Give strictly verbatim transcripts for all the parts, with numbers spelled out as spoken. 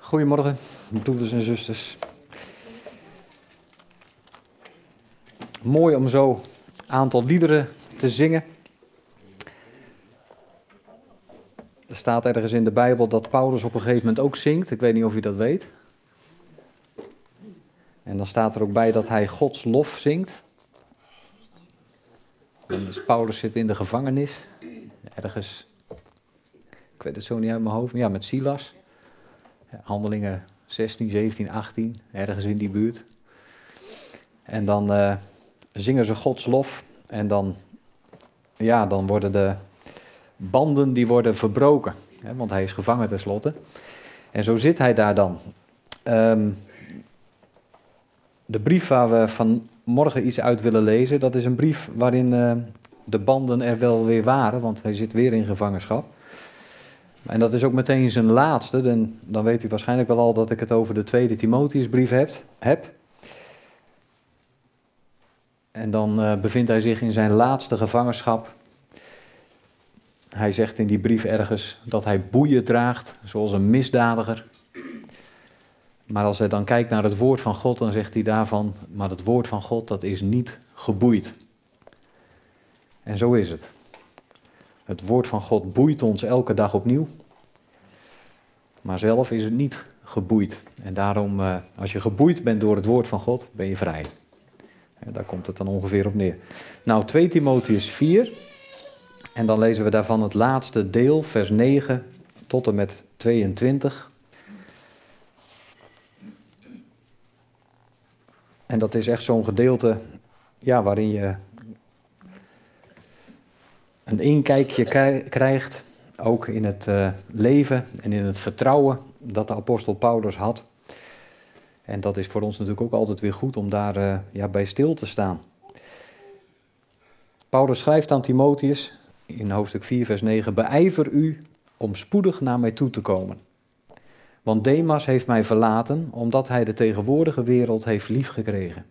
Goedemorgen, broeders en zusters. Mooi om zo een aantal liederen te zingen. Er staat ergens in de Bijbel dat Paulus op een gegeven moment ook zingt. Ik weet niet of u dat weet. En dan staat er ook bij dat hij Gods lof zingt. En dus Paulus zit in de gevangenis. Ergens, ik weet het zo niet uit mijn hoofd, ja, met Silas. Handelingen zestien, zeventien, achttien, ergens in die buurt. En dan uh, zingen ze Gods lof. En dan, ja, dan worden de banden die worden verbroken. Hè, want hij is gevangen tenslotte. En zo zit hij daar dan. Um, de brief waar we vanmorgen iets uit willen lezen, dat is een brief waarin uh, de banden er wel weer waren. Want hij zit weer in gevangenschap. En dat is ook meteen zijn laatste. Dan, dan weet u waarschijnlijk wel al dat ik het over de tweede Timotheusbrief heb. heb. En dan uh, bevindt hij zich in zijn laatste gevangenschap. Hij zegt in die brief ergens dat hij boeien draagt, zoals een misdadiger. Maar als hij dan kijkt naar het woord van God, dan zegt hij daarvan, maar het woord van God, dat is niet geboeid. En zo is het. Het woord van God boeit ons elke dag opnieuw. Maar zelf is het niet geboeid. En daarom, uh, als je geboeid bent door het woord van God, ben je vrij. Ja, daar komt het dan ongeveer op neer. Nou, twee Timotheus vier. En dan lezen we daarvan het laatste deel, vers negen tot en met tweeëntwintig. En dat is echt zo'n gedeelte, ja, waarin je een inkijkje krijgt, ook in het uh, leven en in het vertrouwen dat de apostel Paulus had. En dat is voor ons natuurlijk ook altijd weer goed om daar uh, ja, bij stil te staan. Paulus schrijft aan Timotheus in hoofdstuk vier vers negen, beijver u om spoedig naar mij toe te komen. Want Demas heeft mij verlaten, omdat hij de tegenwoordige wereld heeft liefgekregen.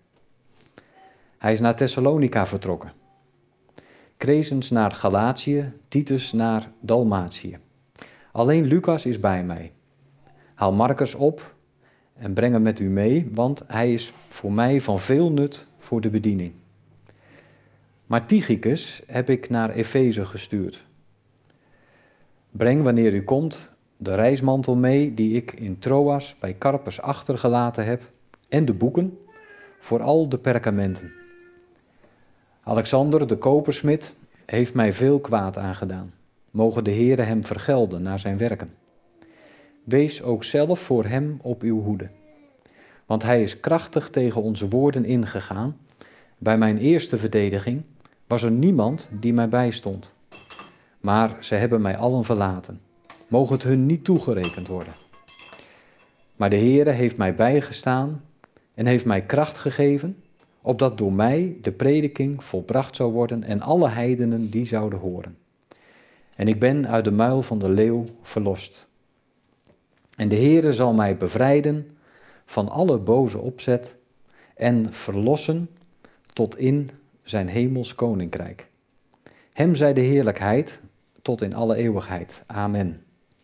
Hij is naar Thessalonica vertrokken. Crescens naar Galatië, Titus naar Dalmatië. Alleen Lucas is bij mij. Haal Marcus op en breng hem met u mee, want hij is voor mij van veel nut voor de bediening. Maar Tychicus heb ik naar Efeze gestuurd. Breng wanneer u komt de reismantel mee die ik in Troas bij Carpus achtergelaten heb en de boeken, vooral de perkamenten. Alexander, de kopersmid, heeft mij veel kwaad aangedaan. Mogen de Heere hem vergelden naar zijn werken. Wees ook zelf voor hem op uw hoede. Want hij is krachtig tegen onze woorden ingegaan. Bij mijn eerste verdediging was er niemand die mij bijstond. Maar ze hebben mij allen verlaten. Mogen het hun niet toegerekend worden. Maar de Heere heeft mij bijgestaan en heeft mij kracht gegeven, opdat door mij de prediking volbracht zou worden en alle heidenen die zouden horen. En ik ben uit de muil van de leeuw verlost. En de Heere zal mij bevrijden van alle boze opzet en verlossen tot in zijn hemels koninkrijk. Hem zij de heerlijkheid tot in alle eeuwigheid. Amen.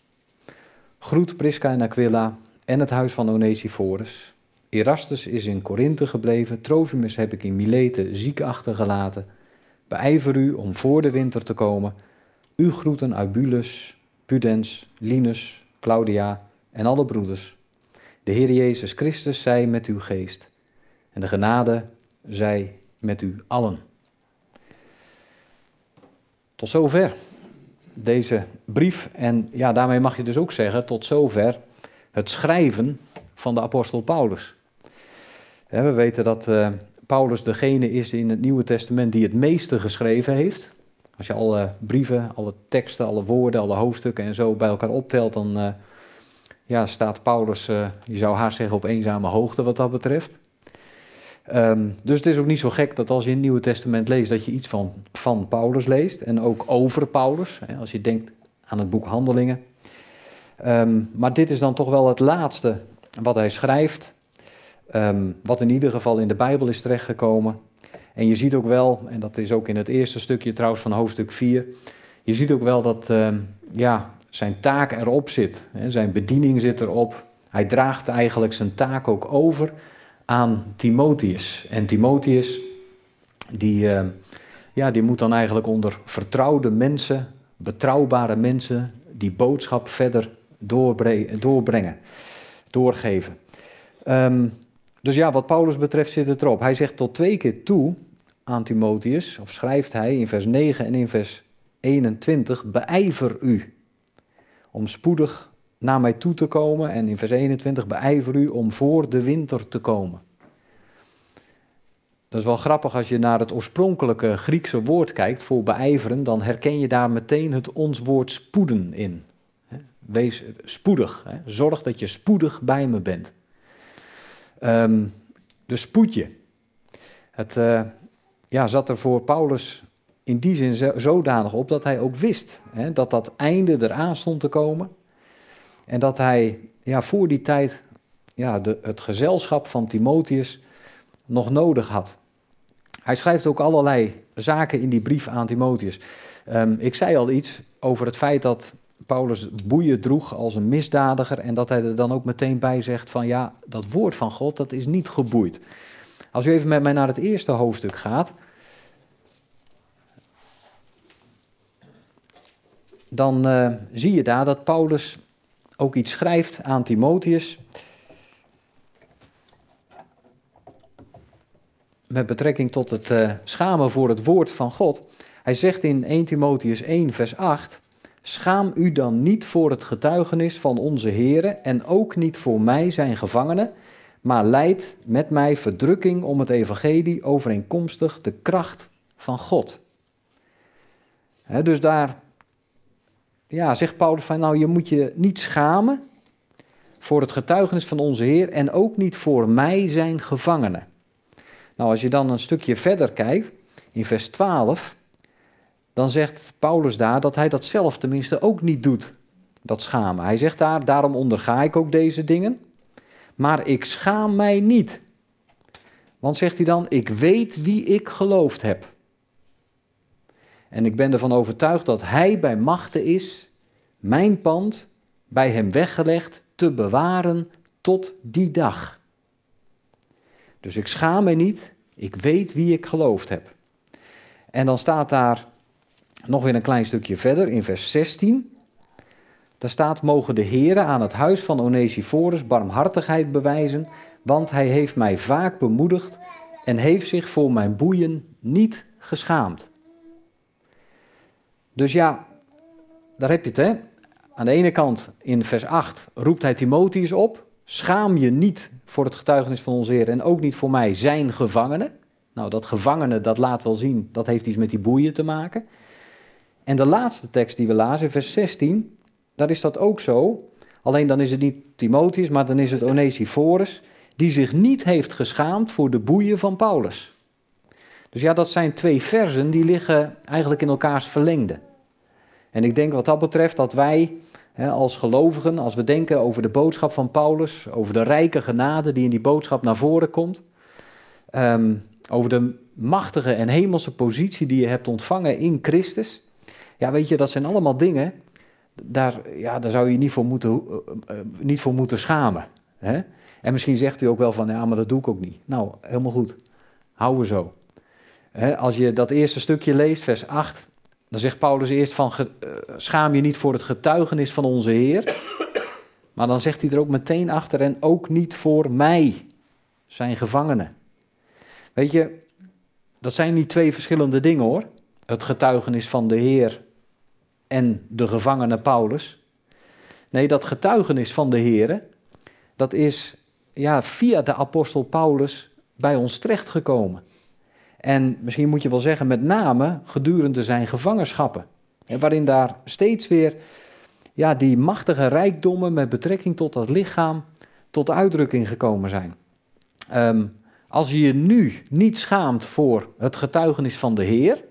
Groet Prisca en Aquila en het huis van Onesiphorus. Erastus is in Korinthe gebleven, Trofimus heb ik in Milete ziek achtergelaten. Beijver u om voor de winter te komen. U groeten Eubulus, Pudens, Linus, Claudia en alle broeders. De Heer Jezus Christus zij met uw geest. En de genade zij met u allen. Tot zover deze brief. En ja, daarmee mag je dus ook zeggen, tot zover het schrijven van de apostel Paulus. We weten dat uh, Paulus degene is in het Nieuwe Testament die het meeste geschreven heeft. Als je alle brieven, alle teksten, alle woorden, alle hoofdstukken en zo bij elkaar optelt, dan uh, ja, staat Paulus, uh, je zou haast zeggen, op eenzame hoogte wat dat betreft. Um, dus het is ook niet zo gek dat als je in het Nieuwe Testament leest, dat je iets van, van Paulus leest en ook over Paulus, hè, als je denkt aan het boek Handelingen. Um, maar dit is dan toch wel het laatste wat hij schrijft, um, wat in ieder geval in de Bijbel is terechtgekomen. En je ziet ook wel, en dat is ook in het eerste stukje trouwens van hoofdstuk vier, je ziet ook wel dat um, ja, zijn taak erop zit, hè, zijn bediening zit erop. Hij draagt eigenlijk zijn taak ook over aan Timotheus. En Timotheus, die, uh, ja, die moet dan eigenlijk onder vertrouwde mensen, betrouwbare mensen, die boodschap verder doorbre- doorbrengen, doorgeven. Um, dus ja, wat Paulus betreft zit het erop. Hij zegt tot twee keer toe aan Timotheus, of schrijft hij in vers negen en in vers eenentwintig, beijver u om spoedig naar mij toe te komen. En in vers eenentwintig, beijver u om voor de winter te komen. Dat is wel grappig als je naar het oorspronkelijke Griekse woord kijkt voor beijveren, dan herken je daar meteen het ons woord spoeden in. Wees spoedig, hè? Zorg dat je spoedig bij me bent. Um, dus spoed je. Het uh, ja, zat er voor Paulus in die zin zo, zodanig op dat hij ook wist, hè, dat dat einde eraan stond te komen. En dat hij ja, voor die tijd ja, de, het gezelschap van Timotheus nog nodig had. Hij schrijft ook allerlei zaken in die brief aan Timotheus. Um, ik zei al iets over het feit dat Paulus boeien droeg als een misdadiger en dat hij er dan ook meteen bij zegt van ja, dat woord van God, dat is niet geboeid. Als u even met mij naar het eerste hoofdstuk gaat, dan uh, zie je daar dat Paulus ook iets schrijft aan Timotheus met betrekking tot het uh, schamen voor het woord van God. Hij zegt in eerste Timotheus één vers acht, schaam u dan niet voor het getuigenis van onze Here en ook niet voor mij zijn gevangene, maar lijd met mij verdrukking om het evangelie overeenkomstig de kracht van God. He, dus daar ja, zegt Paulus van nou je moet je niet schamen voor het getuigenis van onze Heer en ook niet voor mij zijn gevangene. Nou als je dan een stukje verder kijkt, in vers twaalf, dan zegt Paulus daar dat hij dat zelf tenminste ook niet doet, dat schamen. Hij zegt daar, daarom onderga ik ook deze dingen, maar ik schaam mij niet. Want zegt hij dan, ik weet wie ik geloofd heb. En ik ben ervan overtuigd dat hij bij machte is, mijn pand bij hem weggelegd te bewaren tot die dag. Dus ik schaam mij niet, ik weet wie ik geloofd heb. En dan staat daar nog weer een klein stukje verder, in vers zestien. Daar staat, mogen de Here aan het huis van Onesiphorus barmhartigheid bewijzen, want hij heeft mij vaak bemoedigd en heeft zich voor mijn boeien niet geschaamd. Dus ja, daar heb je het, hè. Aan de ene kant, in vers acht, roept hij Timotheus op, schaam je niet voor het getuigenis van onze Heer en ook niet voor mij zijn gevangene. Nou, dat gevangene, dat laat wel zien, dat heeft iets met die boeien te maken. En de laatste tekst die we lazen, vers zestien, daar is dat ook zo. Alleen dan is het niet Timotheus, maar dan is het Onesiphorus, die zich niet heeft geschaamd voor de boeien van Paulus. Dus ja, dat zijn twee versen die liggen eigenlijk in elkaars verlengde. En ik denk wat dat betreft dat wij hè, als gelovigen, als we denken over de boodschap van Paulus, over de rijke genade die in die boodschap naar voren komt, um, over de machtige en hemelse positie die je hebt ontvangen in Christus. Ja, weet je, dat zijn allemaal dingen, daar, ja, daar zou je niet voor moeten, uh, uh, niet voor moeten schamen. Hè? En misschien zegt u ook wel van, ja, maar dat doe ik ook niet. Nou, helemaal goed. Houden we zo. Hè, als je dat eerste stukje leest, vers acht, dan zegt Paulus eerst van, uh, schaam je niet voor het getuigenis van onze Heer. Maar dan zegt hij er ook meteen achter, en ook niet voor mij, zijn gevangenen. Weet je, dat zijn niet twee verschillende dingen hoor. Het getuigenis van de Heer en de gevangene Paulus. Nee, dat getuigenis van de Heer, dat is ja, via de apostel Paulus bij ons terechtgekomen. En misschien moet je wel zeggen, met name gedurende zijn gevangenschappen. En waarin daar steeds weer ja, die machtige rijkdommen met betrekking tot dat lichaam tot uitdrukking gekomen zijn. Um, als je je nu niet schaamt voor het getuigenis van de Heer,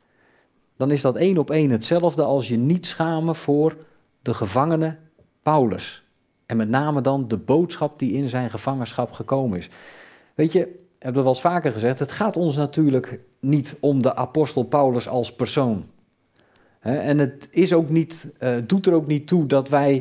dan is dat één op één hetzelfde als je niet schamen voor de gevangene Paulus. En met name dan de boodschap die in zijn gevangenschap gekomen is. Weet je, ik heb dat wel eens vaker gezegd, het gaat ons natuurlijk niet om de apostel Paulus als persoon. En het is ook niet, uh, doet er ook niet toe dat wij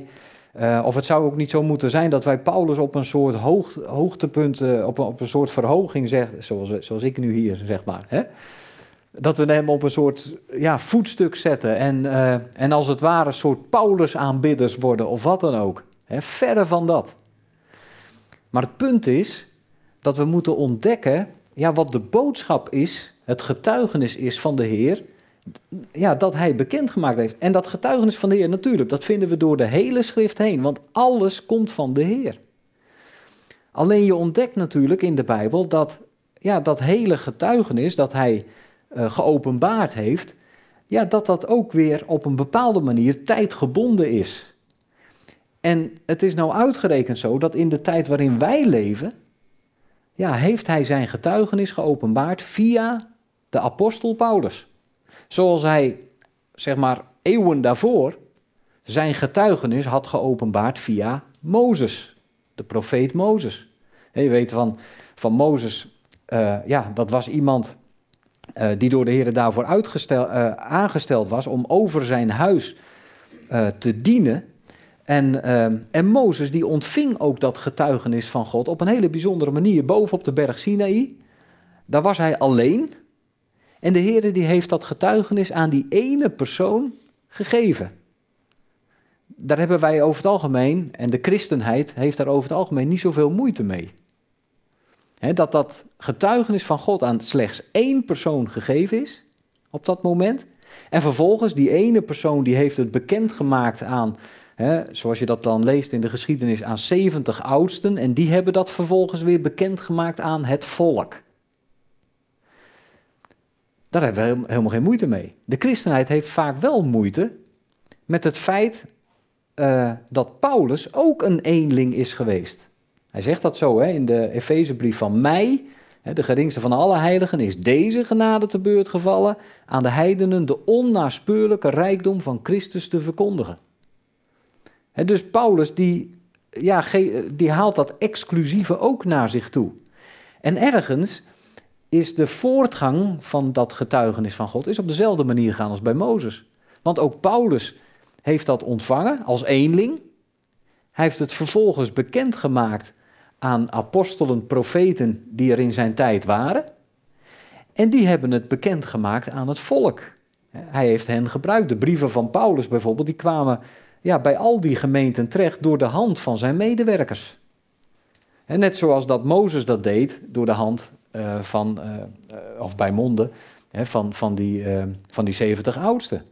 Uh, of het zou ook niet zo moeten zijn dat wij Paulus op een soort hoog, hoogtepunt, uh, op, een, op een soort verhoging zeggen, zoals, zoals ik nu hier zeg maar. Hè? Dat we hem op een soort ja, voetstuk zetten en, uh, en als het ware een soort Paulus-aanbidders worden of wat dan ook. Hè? Verre van dat. Maar het punt is dat we moeten ontdekken ja, wat de boodschap is, het getuigenis is van de Heer, ja, dat hij bekendgemaakt heeft. En dat getuigenis van de Heer natuurlijk, dat vinden we door de hele schrift heen, want alles komt van de Heer. Alleen je ontdekt natuurlijk in de Bijbel dat ja, dat hele getuigenis dat hij uh, geopenbaard heeft, ja, dat dat ook weer op een bepaalde manier tijdgebonden is. En het is nou uitgerekend zo dat in de tijd waarin wij leven, ja, heeft hij zijn getuigenis geopenbaard via de apostel Paulus. Zoals hij, zeg maar, eeuwen daarvoor zijn getuigenis had geopenbaard via Mozes, de profeet Mozes. Je weet van, van Mozes, uh, ja, dat was iemand uh, die door de Heer daarvoor uitgestel, uh, aangesteld was om over zijn huis uh, te dienen. En, uh, en Mozes die ontving ook dat getuigenis van God op een hele bijzondere manier boven op de berg Sinaï. Daar was hij alleen. En de Heer die heeft dat getuigenis aan die ene persoon gegeven. Daar hebben wij over het algemeen, en de christenheid heeft daar over het algemeen niet zoveel moeite mee. He, dat dat getuigenis van God aan slechts één persoon gegeven is, op dat moment. En vervolgens, die ene persoon die heeft het bekendgemaakt aan, he, zoals je dat dan leest in de geschiedenis, aan zeventig oudsten. En die hebben dat vervolgens weer bekendgemaakt aan het volk. Daar hebben we helemaal geen moeite mee. De christenheid heeft vaak wel moeite met het feit uh, dat Paulus ook een eenling is geweest. Hij zegt dat zo hè, in de Efezebrief van mij, hè, de geringste van alle heiligen, is deze genade te beurt gevallen aan de heidenen de onnaspeurlijke rijkdom van Christus te verkondigen. Hè, dus Paulus die, ja, die haalt dat exclusieve ook naar zich toe. En ergens is de voortgang van dat getuigenis van God is op dezelfde manier gegaan als bij Mozes. Want ook Paulus heeft dat ontvangen als eenling. Hij heeft het vervolgens bekendgemaakt aan apostelen, profeten die er in zijn tijd waren. En die hebben het bekendgemaakt aan het volk. Hij heeft hen gebruikt. De brieven van Paulus bijvoorbeeld, die kwamen ja, bij al die gemeenten terecht door de hand van zijn medewerkers. En net zoals dat Mozes dat deed door de hand uh, van, uh, uh, of bij monden, hè, van, van, die, uh, van die zeventig oudsten.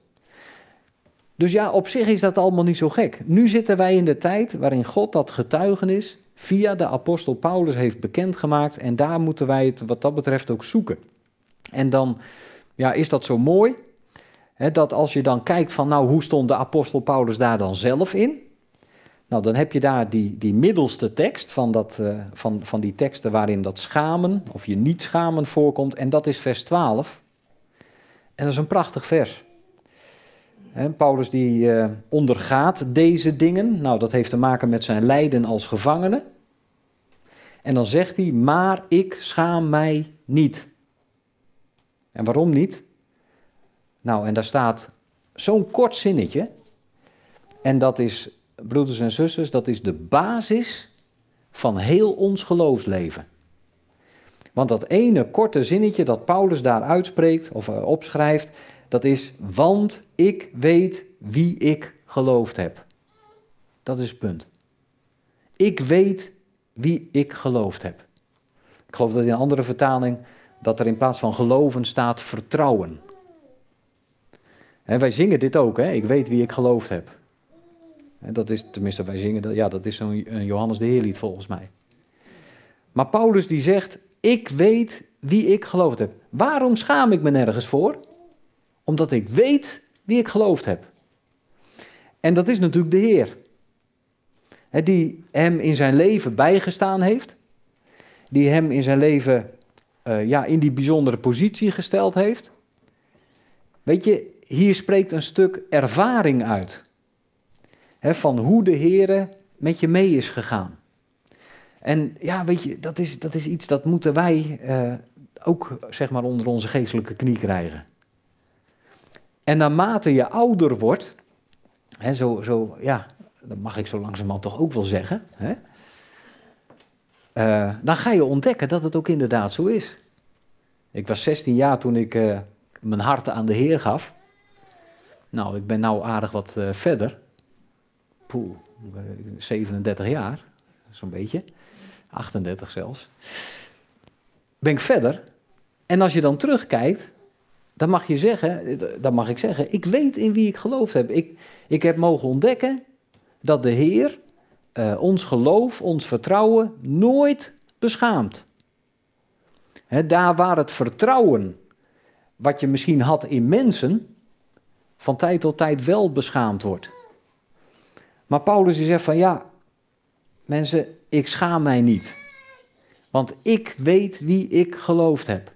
Dus ja, op zich is dat allemaal niet zo gek. Nu zitten wij in de tijd waarin God dat getuigenis via de apostel Paulus heeft bekendgemaakt. En daar moeten wij het wat dat betreft ook zoeken. En dan ja, is dat zo mooi, hè, dat als je dan kijkt van nou, hoe stond de apostel Paulus daar dan zelf in? Nou, dan heb je daar die, die middelste tekst van, dat, uh, van, van die teksten waarin dat schamen of je niet schamen voorkomt. En dat is vers twaalf. En dat is een prachtig vers. He, Paulus die uh, ondergaat deze dingen. Nou, dat heeft te maken met zijn lijden als gevangene. En dan zegt hij, maar ik schaam mij niet. En waarom niet? Nou, en daar staat zo'n kort zinnetje. En dat is, broeders en zusters, dat is de basis van heel ons geloofsleven. Want dat ene korte zinnetje dat Paulus daar uitspreekt of uh, opschrijft, dat is, want ik weet wie ik geloofd heb. Dat is het punt. Ik weet wie ik geloofd heb. Ik geloof dat in een andere vertaling, dat er in plaats van geloven staat vertrouwen. En wij zingen dit ook, hè? Ik weet wie ik geloofd heb. En dat is, tenminste wij zingen, dat, ja, dat is zo'n Johannes de Heerlied volgens mij. Maar Paulus die zegt, ik weet wie ik geloofd heb. Waarom schaam ik me nergens voor? Omdat ik weet wie ik geloofd heb. En dat is natuurlijk de Heer. He, die hem in zijn leven bijgestaan heeft. Die hem in zijn leven uh, ja, in die bijzondere positie gesteld heeft. Weet je, hier spreekt een stuk ervaring uit. He, van hoe de Heer met je mee is gegaan. En ja, weet je, dat is, dat is iets dat moeten wij uh, ook zeg maar onder onze geestelijke knie krijgen. En naarmate je ouder wordt, hè, zo, zo, ja, dat mag ik zo langzamerhand toch ook wel zeggen, hè? Uh, dan ga je ontdekken dat het ook inderdaad zo is. Ik was zestien jaar toen ik uh, mijn hart aan de Heer gaf. Nou, ik ben nou aardig wat uh, verder. Poeh, zevenendertig jaar, zo'n beetje. achtendertig zelfs. Ben ik verder. En als je dan terugkijkt, dan mag je zeggen, dan mag ik zeggen, ik weet in wie ik geloofd heb. Ik, ik heb mogen ontdekken dat de Heer uh, ons geloof, ons vertrouwen nooit beschaamt. He, daar waar het vertrouwen, wat je misschien had in mensen, van tijd tot tijd wel beschaamd wordt. Maar Paulus die zegt van ja, mensen, ik schaam mij niet. Want ik weet wie ik geloofd heb.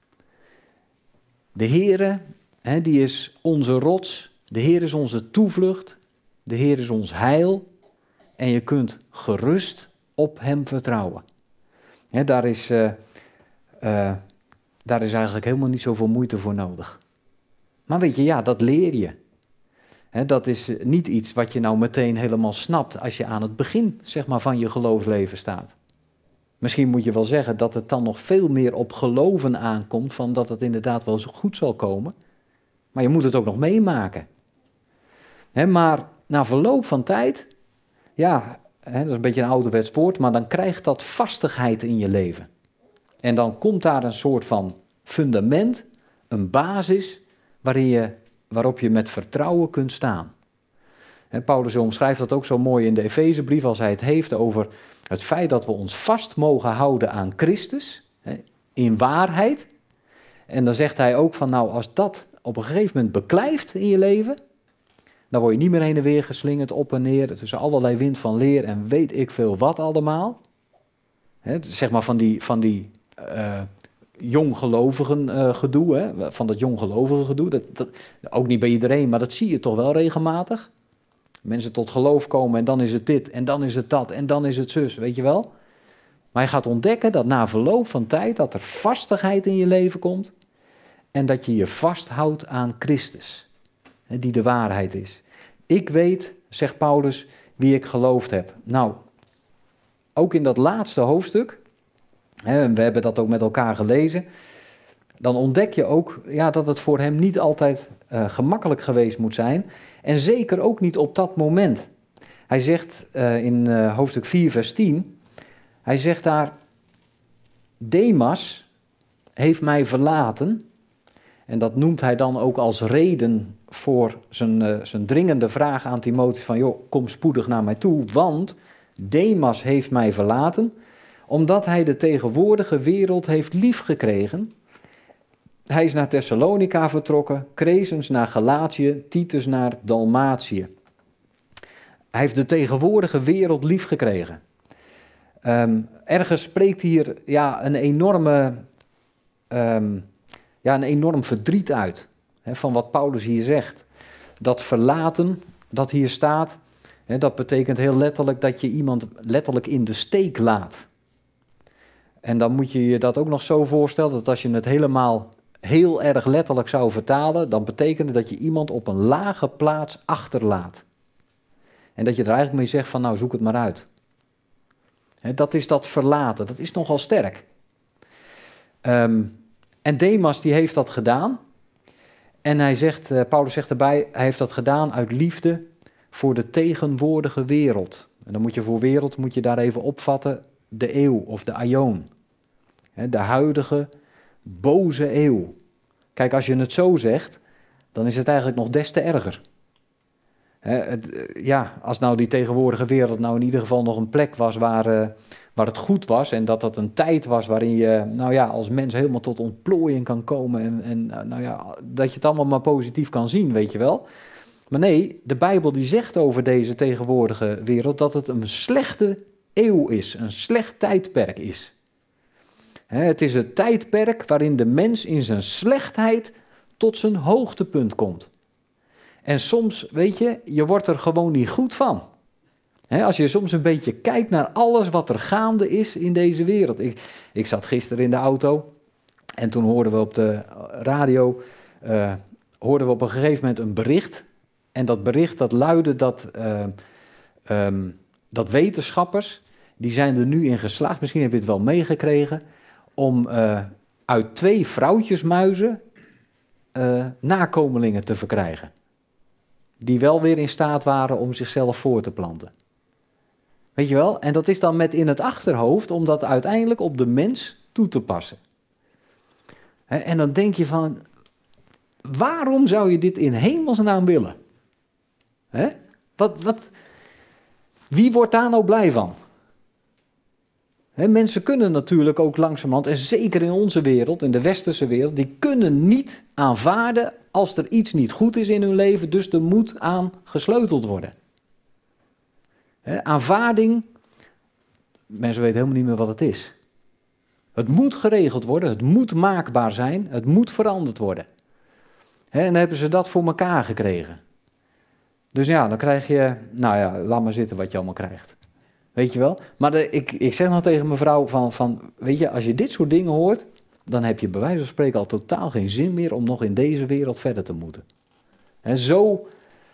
De Heere, he, die is onze rots. De Heer is onze toevlucht. De Heer is ons heil. En je kunt gerust op hem vertrouwen. He, daar is, uh, uh, daar is eigenlijk helemaal niet zoveel moeite voor nodig. Maar weet je, ja, dat leer je. He, dat is niet iets wat je nou meteen helemaal snapt als je aan het begin, zeg maar, van je geloofsleven staat. Misschien moet je wel zeggen dat het dan nog veel meer op geloven aankomt, van dat het inderdaad wel zo goed zal komen. Maar je moet het ook nog meemaken. He, maar na verloop van tijd, ja, he, dat is een beetje een ouderwets woord, maar dan krijgt dat vastigheid in je leven. En dan komt daar een soort van fundament, een basis, waarin je, waarop je met vertrouwen kunt staan. He, Paulus omschrijft dat ook zo mooi in de Efezebrief als hij het heeft over het feit dat we ons vast mogen houden aan Christus, he, in waarheid. En dan zegt hij ook van nou, als dat op een gegeven moment beklijft in je leven, dan word je niet meer heen en weer geslingerd op en neer tussen allerlei wind van leer en weet ik veel wat allemaal. He, zeg maar van die, van die uh, jonggelovigen uh, gedoe, hè? Van dat jonggelovige gedoe. Dat, dat, ook niet bij iedereen, maar dat zie je toch wel regelmatig. Mensen tot geloof komen en dan is het dit en dan is het dat en dan is het zus, weet je wel. Maar je gaat ontdekken dat na verloop van tijd dat er vastigheid in je leven komt en dat je je vasthoudt aan Christus, hè, die de waarheid is. Ik weet, zegt Paulus, wie ik geloofd heb. Nou, ook in dat laatste hoofdstuk, hè, we hebben dat ook met elkaar gelezen, dan ontdek je ook ja, dat het voor hem niet altijd uh, gemakkelijk geweest moet zijn. En zeker ook niet op dat moment. Hij zegt uh, in uh, hoofdstuk vier vers tien, hij zegt daar, Demas heeft mij verlaten. En dat noemt hij dan ook als reden voor zijn, uh, zijn dringende vraag aan Timotheus van, joh, kom spoedig naar mij toe, want Demas heeft mij verlaten, omdat hij de tegenwoordige wereld heeft liefgekregen. Hij is naar Thessalonica vertrokken, Crescens naar Galatië, Titus naar Dalmatië. Hij heeft de tegenwoordige wereld liefgekregen. Um, ergens spreekt hier ja, een, enorme, um, ja, een enorm verdriet uit, hè, van wat Paulus hier zegt. Dat verlaten, dat hier staat, hè, dat betekent heel letterlijk dat je iemand letterlijk in de steek laat. En dan moet je je dat ook nog zo voorstellen, dat als je het helemaal heel erg letterlijk zou vertalen, dan betekent het dat je iemand op een lage plaats achterlaat. En dat je er eigenlijk mee zegt van nou zoek het maar uit. He, dat is dat verlaten, dat is nogal sterk. Um, en Demas die heeft dat gedaan. En hij zegt, uh, Paulus zegt erbij, hij heeft dat gedaan uit liefde voor de tegenwoordige wereld. En dan moet je voor wereld, moet je daar even opvatten, de eeuw of de aion. He, de huidige boze eeuw. Kijk, als je het zo zegt, dan is het eigenlijk nog des te erger. He, het, ja, als nou die tegenwoordige wereld nou in ieder geval nog een plek was waar, uh, waar het goed was en dat dat een tijd was waarin je nou ja, als mens helemaal tot ontplooiing kan komen en, en nou ja, dat je het allemaal maar positief kan zien, weet je wel. Maar nee, de Bijbel die zegt over deze tegenwoordige wereld dat het een slechte eeuw is, een slecht tijdperk is. He, het is het tijdperk waarin de mens in zijn slechtheid tot zijn hoogtepunt komt. En soms, weet je, je wordt er gewoon niet goed van. He, als je soms een beetje kijkt naar alles wat er gaande is in deze wereld. Ik, ik zat gisteren in de auto en toen hoorden we op de radio, uh, hoorden we op een gegeven moment een bericht. En dat bericht dat luidde dat uh, um, dat wetenschappers, die zijn er nu in geslaagd, misschien heb je het wel meegekregen, om uh, uit twee vrouwtjesmuizen uh, nakomelingen te verkrijgen. Die wel weer in staat waren om zichzelf voor te planten. Weet je wel? En dat is dan met in het achterhoofd om dat uiteindelijk op de mens toe te passen. He, en dan denk je van, waarom zou je dit in hemelsnaam willen? He? Wat, wat, wie wordt daar nou blij van? He, mensen kunnen natuurlijk ook langzamerhand, en zeker in onze wereld, in de westerse wereld, die kunnen niet aanvaarden als er iets niet goed is in hun leven, dus er moet aan gesleuteld worden. He, aanvaarding, mensen weten helemaal niet meer wat het is. Het moet geregeld worden, het moet maakbaar zijn, het moet veranderd worden. He, en dan hebben ze dat voor elkaar gekregen. Dus ja, dan krijg je, nou ja, laat maar zitten wat je allemaal krijgt. Weet je wel? Maar de, ik, ik zeg nog tegen mijn vrouw van, van, weet je, als je dit soort dingen hoort, dan heb je bij wijze van spreken al totaal geen zin meer om nog in deze wereld verder te moeten. He, zo,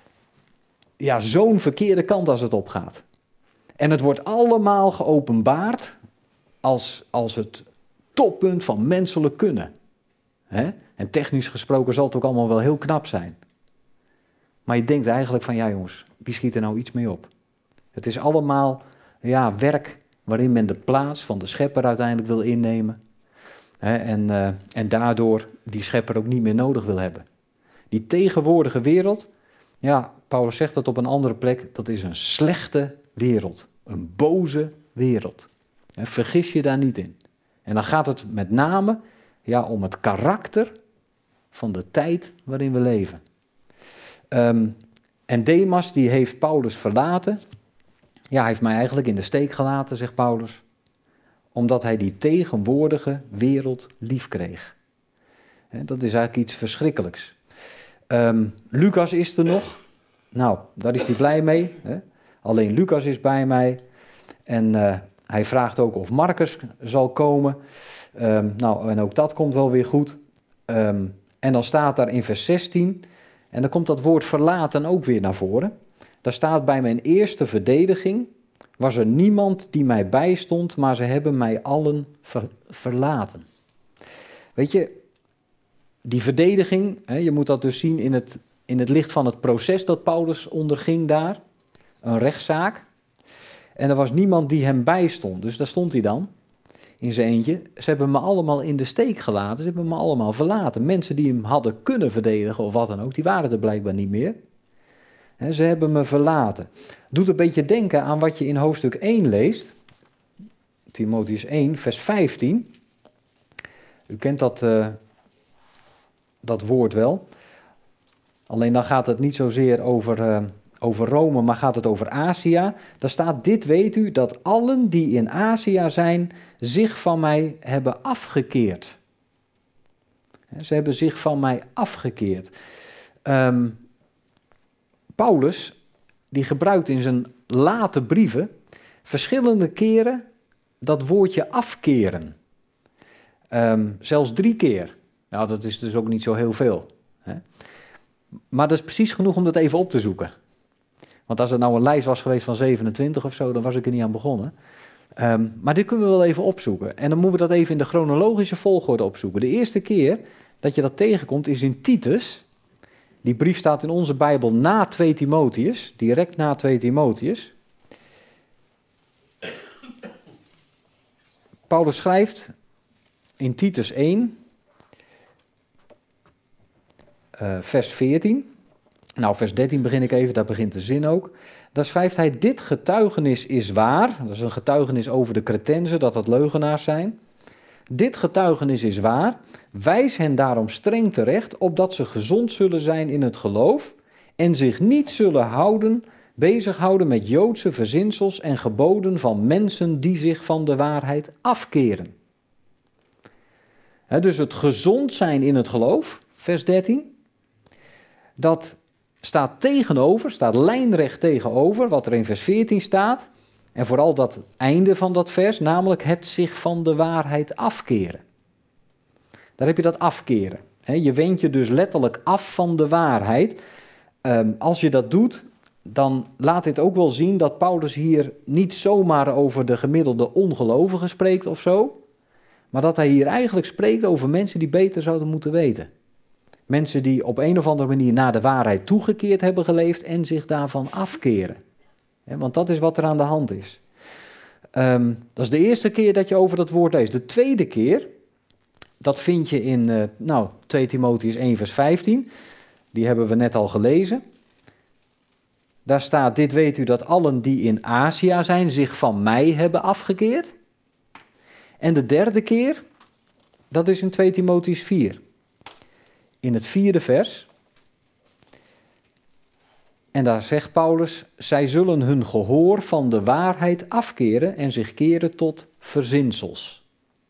ja, zo'n verkeerde kant als het opgaat. En het wordt allemaal geopenbaard als, als het toppunt van menselijk kunnen. He? En technisch gesproken zal het ook allemaal wel heel knap zijn. Maar je denkt eigenlijk van, ja jongens, wie schiet er nou iets mee op? Het is allemaal ja, werk waarin men de plaats van de schepper uiteindelijk wil innemen. He, en, uh, en daardoor die schepper ook niet meer nodig wil hebben. Die tegenwoordige wereld, ja, Paulus zegt dat op een andere plek, dat is een slechte wereld. Een boze wereld. He, vergis je daar niet in. En dan gaat het met name ja, om het karakter van de tijd waarin we leven. Um, en Demas, die heeft Paulus verlaten. Ja, hij heeft mij eigenlijk in de steek gelaten, zegt Paulus. Omdat hij die tegenwoordige wereld lief kreeg. He, dat is eigenlijk iets verschrikkelijks. Um, Lucas is er nog. Nou, daar is hij blij mee. Hè? Alleen Lucas is bij mij. En uh, hij vraagt ook of Marcus zal komen. Um, nou, en ook dat komt wel weer goed. Um, en dan staat daar in vers zestien... En dan komt dat woord verlaten ook weer naar voren. Daar staat bij mijn eerste verdediging, was er niemand die mij bijstond, maar ze hebben mij allen ver, verlaten. Weet je, die verdediging, hè, je moet dat dus zien in het, in het licht van het proces dat Paulus onderging daar. Een rechtszaak. En er was niemand die hem bijstond, dus daar stond hij dan. In zijn eentje. Ze hebben me allemaal in de steek gelaten. Ze hebben me allemaal verlaten. Mensen die hem hadden kunnen verdedigen of wat dan ook, die waren er blijkbaar niet meer. He, ze hebben me verlaten. Doet een beetje denken aan wat je in hoofdstuk één leest. Timotheüs één, vers vijftien. U kent dat, uh, dat woord wel. Alleen dan gaat het niet zozeer over... Uh, over Rome, maar gaat het over Azië. Daar staat, dit weet u, dat allen die in Azië zijn, zich van mij hebben afgekeerd. Ze hebben zich van mij afgekeerd. Um, Paulus, die gebruikt in zijn late brieven verschillende keren dat woordje afkeren. Um, zelfs drie keer. Nou, dat is dus ook niet zo heel veel. Hè? Maar dat is precies genoeg om dat even op te zoeken. Want als het nou een lijst was geweest van zevenentwintig of zo, dan was ik er niet aan begonnen. Um, maar dit kunnen we wel even opzoeken. En dan moeten we dat even in de chronologische volgorde opzoeken. De eerste keer dat je dat tegenkomt is in Titus. Die brief staat in onze Bijbel na twee Timotheüs, direct na twee Timotheüs. Paulus schrijft in Titus één, uh, vers veertien... Nou, vers dertien begin ik even, daar begint de zin ook. Daar schrijft hij, dit getuigenis is waar. Dat is een getuigenis over de Cretenzen, dat dat leugenaars zijn. Dit getuigenis is waar. Wijs hen daarom streng terecht, opdat ze gezond zullen zijn in het geloof en zich niet zullen houden, bezighouden met Joodse verzinsels en geboden van mensen die zich van de waarheid afkeren. He, dus het gezond zijn in het geloof, vers dertien, dat staat tegenover, staat lijnrecht tegenover wat er in vers veertien staat. En vooral dat einde van dat vers, namelijk het zich van de waarheid afkeren. Daar heb je dat afkeren. He, je wendt je dus letterlijk af van de waarheid. Um, als je dat doet, dan laat dit ook wel zien dat Paulus hier niet zomaar over de gemiddelde ongelovigen spreekt of zo, maar dat hij hier eigenlijk spreekt over mensen die beter zouden moeten weten. Mensen die op een of andere manier naar de waarheid toegekeerd hebben geleefd en zich daarvan afkeren. Want dat is wat er aan de hand is. Um, dat is de eerste keer dat je over dat woord leest. De tweede keer, dat vind je in uh, nou, twee Timotheüs één vers vijftien. Die hebben we net al gelezen. Daar staat, dit weet u dat allen die in Azië zijn zich van mij hebben afgekeerd. En de derde keer, dat is in twee Timotheüs vier. In het vierde vers. En daar zegt Paulus, zij zullen hun gehoor van de waarheid afkeren en zich keren tot verzinsels.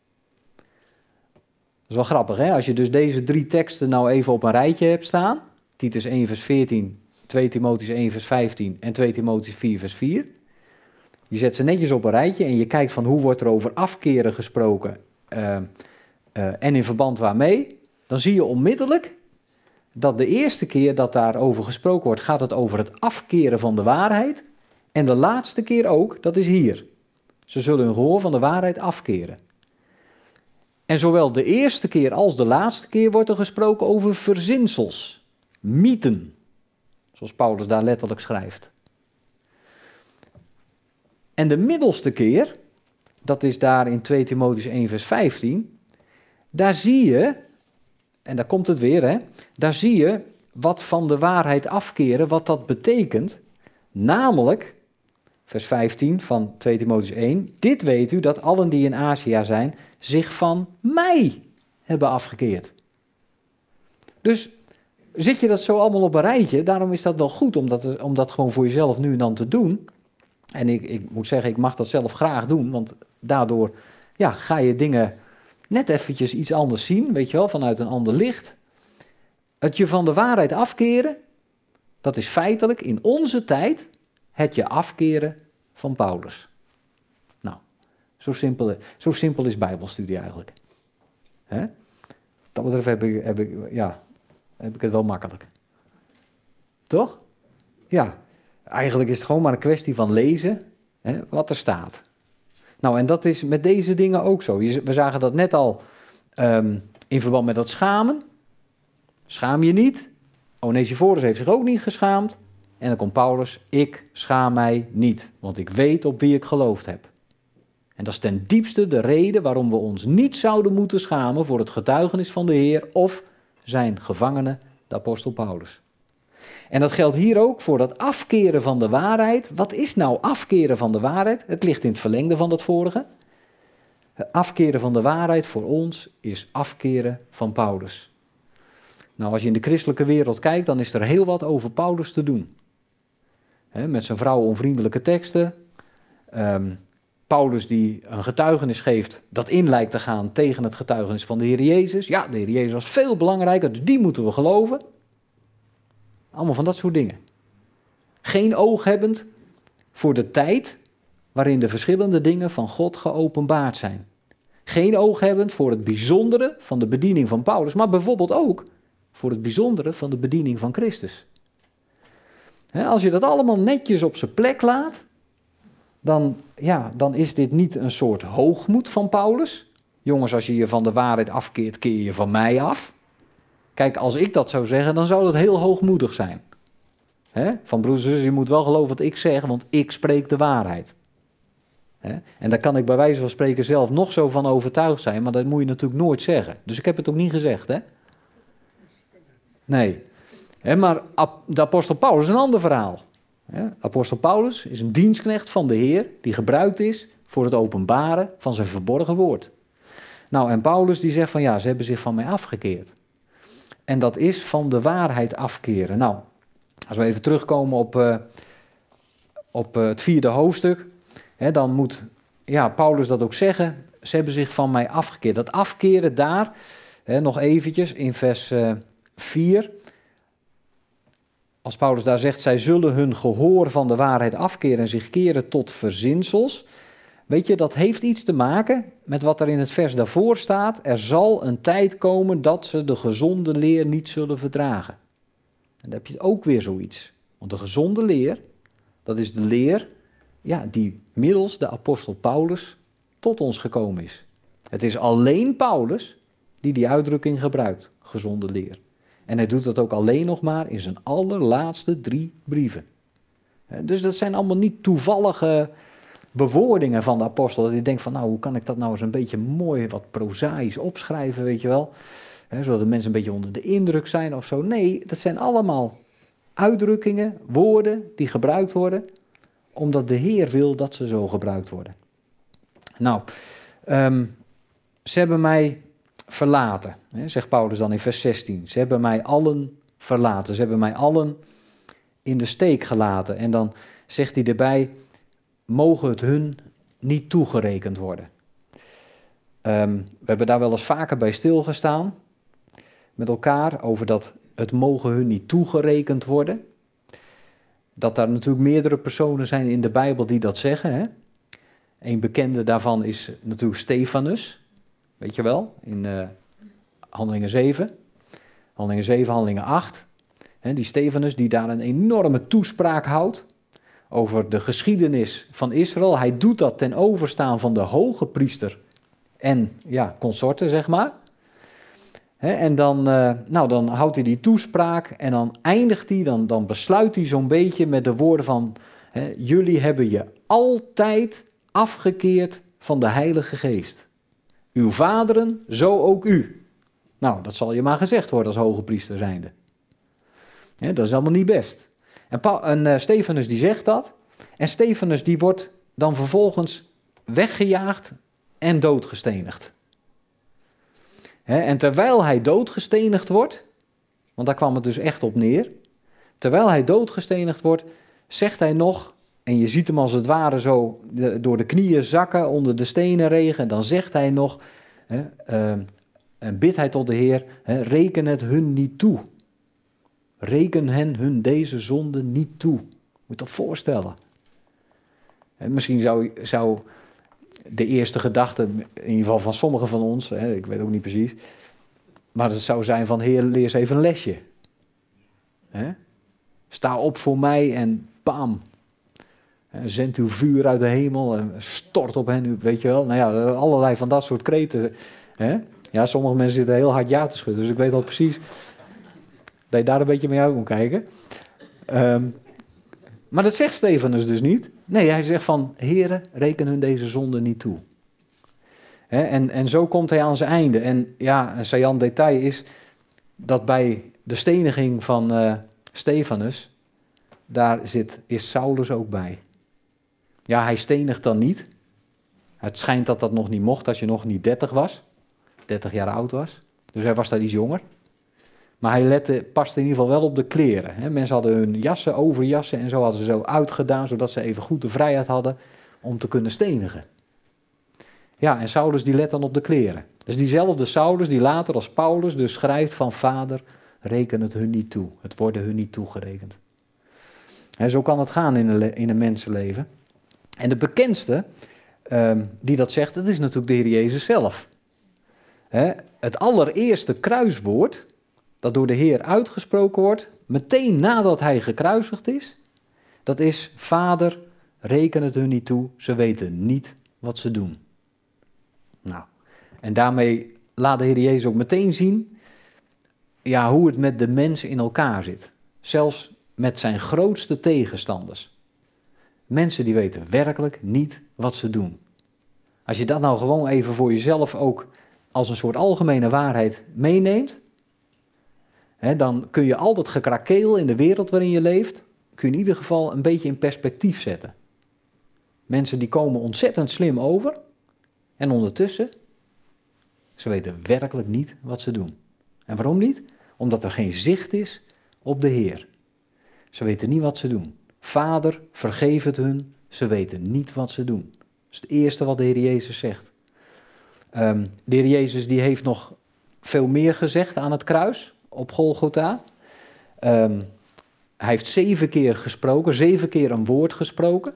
Dat is wel grappig, hè? Als je dus deze drie teksten nou even op een rijtje hebt staan. Titus één vers veertien, twee Timotheüs één vers vijftien en twee Timotheüs vier vers vier. Je zet ze netjes op een rijtje en je kijkt van hoe wordt er over afkeren gesproken uh, uh, en in verband waarmee. Dan zie je onmiddellijk dat de eerste keer dat daarover gesproken wordt, gaat het over het afkeren van de waarheid. En de laatste keer ook, dat is hier. Ze zullen hun gehoor van de waarheid afkeren. En zowel de eerste keer als de laatste keer wordt er gesproken over verzinsels, mythen, zoals Paulus daar letterlijk schrijft. En de middelste keer, dat is daar in twee Timotheüs één vers vijftien, daar zie je, en daar komt het weer, hè, daar zie je wat van de waarheid afkeren, wat dat betekent. Namelijk, vers vijftien van twee Timotheüs één, dit weet u dat allen die in Azië zijn, zich van mij hebben afgekeerd. Dus zit je dat zo allemaal op een rijtje, daarom is dat wel goed om dat, om dat gewoon voor jezelf nu en dan te doen. En ik, ik moet zeggen, ik mag dat zelf graag doen, want daardoor ja, ga je dingen net eventjes iets anders zien, weet je wel, vanuit een ander licht. Het je van de waarheid afkeren, dat is feitelijk in onze tijd het je afkeren van Paulus. Nou, zo simpel, zo simpel is Bijbelstudie eigenlijk. Hè? Dat betreft heb ik, heb, ik, ja, heb ik het wel makkelijk. Toch? Ja, eigenlijk is het gewoon maar een kwestie van lezen, hè, wat er staat. Nou, en dat is met deze dingen ook zo. We zagen dat net al um, in verband met dat schamen. Schaam je niet. Onesiphorus heeft zich ook niet geschaamd. En dan komt Paulus, ik schaam mij niet, want ik weet op wie ik geloofd heb. En dat is ten diepste de reden waarom we ons niet zouden moeten schamen voor het getuigenis van de Heer of zijn gevangene, de apostel Paulus. En dat geldt hier ook voor dat afkeren van de waarheid. Wat is nou afkeren van de waarheid? Het ligt in het verlengde van dat vorige. Het afkeren van de waarheid voor ons is afkeren van Paulus. Nou, als je in de christelijke wereld kijkt, dan is er heel wat over Paulus te doen. He, met zijn vrouw onvriendelijke teksten. Um, Paulus die een getuigenis geeft dat in lijkt te gaan tegen het getuigenis van de Heer Jezus. Ja, de Heer Jezus was veel belangrijker, dus die moeten we geloven. Allemaal van dat soort dingen. Geen oog hebbend voor de tijd waarin de verschillende dingen van God geopenbaard zijn. Geen oog hebbend voor het bijzondere van de bediening van Paulus, maar bijvoorbeeld ook voor het bijzondere van de bediening van Christus. He, als je dat allemaal netjes op zijn plek laat, dan, ja, dan is dit niet een soort hoogmoed van Paulus. Jongens, als je je van de waarheid afkeert, keer je van mij af. Kijk, als ik dat zou zeggen, dan zou dat heel hoogmoedig zijn. He? Van broers en zussen, je moet wel geloven wat ik zeg, want ik spreek de waarheid. He? En daar kan ik bij wijze van spreken zelf nog zo van overtuigd zijn, maar dat moet je natuurlijk nooit zeggen. Dus ik heb het ook niet gezegd, hè? Nee. He, maar de apostel Paulus is een ander verhaal. He? Apostel Paulus is een dienstknecht van de Heer, die gebruikt is voor het openbaren van zijn verborgen woord. Nou, en Paulus die zegt van ja, ze hebben zich van mij afgekeerd. En dat is van de waarheid afkeren. Nou, als we even terugkomen op, uh, op uh, het vierde hoofdstuk, hè, dan moet ja, Paulus dat ook zeggen. Ze hebben zich van mij afgekeerd. Dat afkeren daar, hè, nog eventjes in vers uh, vier. Als Paulus daar zegt, zij zullen hun gehoor van de waarheid afkeren en zich keren tot verzinsels. Weet je, dat heeft iets te maken met wat er in het vers daarvoor staat. Er zal een tijd komen dat ze de gezonde leer niet zullen verdragen. En dan heb je ook weer zoiets. Want de gezonde leer, dat is de leer ja, die middels de apostel Paulus tot ons gekomen is. Het is alleen Paulus die die uitdrukking gebruikt, gezonde leer. En hij doet dat ook alleen nog maar in zijn allerlaatste drie brieven. Dus dat zijn allemaal niet toevallige bewoordingen van de apostel. Dat je denkt van, nou, hoe kan ik dat nou eens een beetje mooi, wat prozaïs opschrijven, weet je wel. He, zodat de mensen een beetje onder de indruk zijn of zo. Nee, dat zijn allemaal uitdrukkingen, woorden die gebruikt worden, omdat de Heer wil dat ze zo gebruikt worden. Nou, um, ze hebben mij verlaten, hè, zegt Paulus dan in vers zestien. Ze hebben mij allen verlaten, ze hebben mij allen in de steek gelaten. En dan zegt hij erbij, mogen het hun niet toegerekend worden. Um, we hebben daar wel eens vaker bij stilgestaan met elkaar, over dat het mogen hun niet toegerekend worden. Dat daar natuurlijk meerdere personen zijn in de Bijbel die dat zeggen. Hè? Een bekende daarvan is natuurlijk Stefanus, weet je wel, in uh, Handelingen zeven. Handelingen zeven, Handelingen acht. Hè, die Stefanus die daar een enorme toespraak houdt over de geschiedenis van Israël. Hij doet dat ten overstaan van de hoge priester en ja, consorten, zeg maar. He, en dan, uh, nou, dan houdt hij die toespraak en dan eindigt hij, dan, dan besluit hij zo'n beetje met de woorden van, he, jullie hebben je altijd afgekeerd van de Heilige Geest. Uw vaderen, zo ook u. Nou, dat zal je maar gezegd worden als hoge priester zijnde. He, dat is allemaal niet best. En, pa- en uh, Stefanus die zegt dat. En Stefanus die wordt dan vervolgens weggejaagd en doodgestenigd. He, en terwijl hij doodgestenigd wordt, want daar kwam het dus echt op neer. Terwijl hij doodgestenigd wordt, zegt hij nog, en je ziet hem als het ware zo de, door de knieën zakken onder de stenenregen. En dan zegt hij nog, he, uh, en bidt hij tot de Heer, he, reken het hun niet toe. Reken hen hun deze zonde niet toe. Moet je dat voorstellen. He, misschien zou, zou de eerste gedachte, in ieder geval van sommigen van ons, hè, ik weet ook niet precies, maar het zou zijn van, Heer, leer eens even een lesje. Hè? Sta op voor mij en bam. Hè, zend uw vuur uit de hemel en stort op hen, weet je wel. Nou ja, allerlei van dat soort kreten. Hè? Ja, sommige mensen zitten heel hard ja te schudden, dus ik weet al precies dat je daar een beetje mee uit moet kijken. Um, maar dat zegt Stefanus dus niet. Nee, hij zegt van, Heere, reken hun deze zonde niet toe. He, en, en zo komt hij aan zijn einde. En ja, een saillant detail is dat bij de steniging van uh, Stefanus, daar zit, is Saulus ook bij. Ja, hij stenigt dan niet. Het schijnt dat dat nog niet mocht als je nog niet dertig was, dertig jaar oud was. Dus hij was daar iets jonger. Maar hij lette, paste in ieder geval wel op de kleren. He, mensen hadden hun jassen, overjassen en zo hadden ze zo uitgedaan, zodat ze even goed de vrijheid hadden om te kunnen stenigen. Ja, en Saulus die let dan op de kleren. Dus diezelfde Saulus die later als Paulus dus schrijft van, Vader, reken het hun niet toe. Het worden hun niet toegerekend. En zo kan het gaan in een, in een mensenleven. En de bekendste um, die dat zegt, dat is natuurlijk de Heer Jezus zelf. He, het allereerste kruiswoord dat door de Heer uitgesproken wordt, meteen nadat hij gekruisigd is, dat is, Vader, reken het hun niet toe, ze weten niet wat ze doen. Nou, en daarmee laat de Heer Jezus ook meteen zien, ja, hoe het met de mens in elkaar zit. Zelfs met zijn grootste tegenstanders. Mensen die weten werkelijk niet wat ze doen. Als je dat nou gewoon even voor jezelf ook als een soort algemene waarheid meeneemt, He, dan kun je al dat gekrakeel in de wereld waarin je leeft, kun je in ieder geval een beetje in perspectief zetten. Mensen die komen ontzettend slim over en ondertussen, ze weten werkelijk niet wat ze doen. En waarom niet? Omdat er geen zicht is op de Heer. Ze weten niet wat ze doen. Vader, vergeef het hun, ze weten niet wat ze doen. Dat is het eerste wat de Heer Jezus zegt. Um, de Heer Jezus die heeft nog veel meer gezegd aan het kruis op Golgotha. Um, hij heeft zeven keer gesproken, zeven keer een woord gesproken.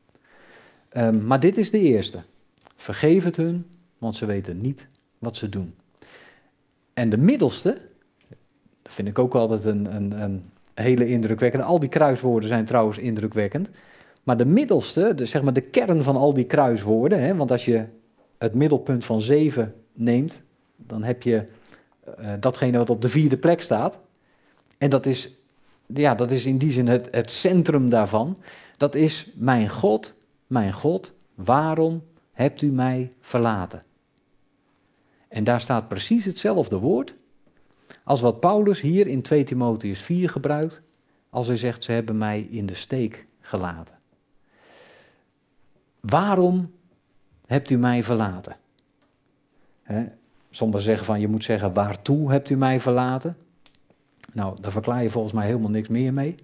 Um, maar dit is de eerste. Vergeef het hun, want ze weten niet wat ze doen. En de middelste, dat vind ik ook altijd een, een, een hele indrukwekkend. Al die kruiswoorden zijn trouwens indrukwekkend. Maar de middelste, de, zeg maar de kern van al die kruiswoorden, hè, want als je het middelpunt van zeven neemt, dan heb je uh, datgene wat op de vierde plek staat. En dat is, ja, dat is in die zin het, het centrum daarvan. Dat is: mijn God, mijn God, waarom hebt u mij verlaten? En daar staat precies hetzelfde woord als wat Paulus hier in twee Timotheüs vier gebruikt, als hij zegt: ze hebben mij in de steek gelaten. Waarom hebt u mij verlaten? He, sommigen zeggen van, je moet zeggen: waartoe hebt u mij verlaten? Nou, daar verklaar je volgens mij helemaal niks meer mee.